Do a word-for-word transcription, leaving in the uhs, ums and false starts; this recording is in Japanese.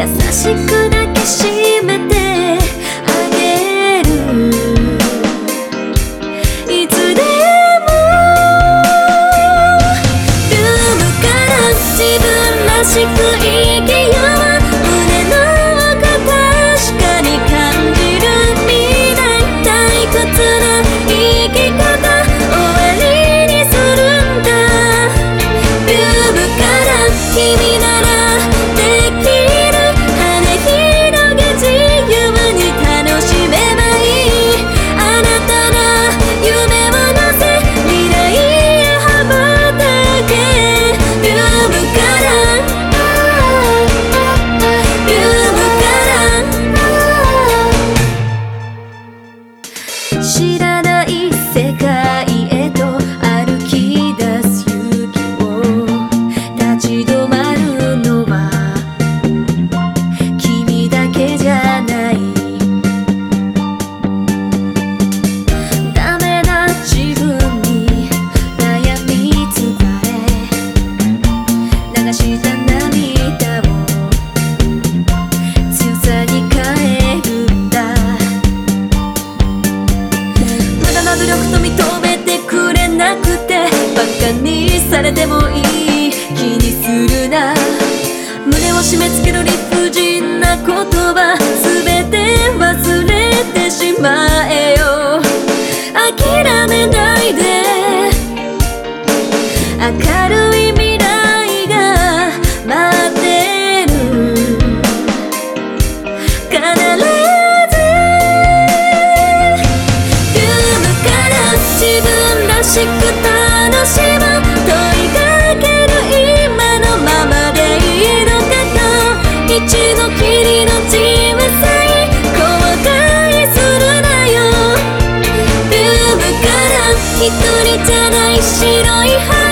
優しく抱きしめてあげる。いつでもルームから自分らしく生きよう。胸の奥確かに感じる未来退屈な生き方終わりにするんだ。ルームから君ならできる。羽広げ自由に楽しめばいい。あなたが夢を乗せ未来へ羽ばたけ。ルームからルームから知らない世界へと歩き出す勇気を立ち止まるのは君だけじゃない。ダメな自分に悩み疲れ流した涙を強さに変えるんだ。無駄な努力と認めてくれなくてバカにされてもいい気にするな。胸を締め付ける理不尽な言葉全て忘れてしまえよ。諦めないで明るい未来が待ってる。必ずルームから自分らしく楽しむ。問いかける今のままでいいのかと。一度きりの人生後悔するなよ。ルームから一人じゃない白い花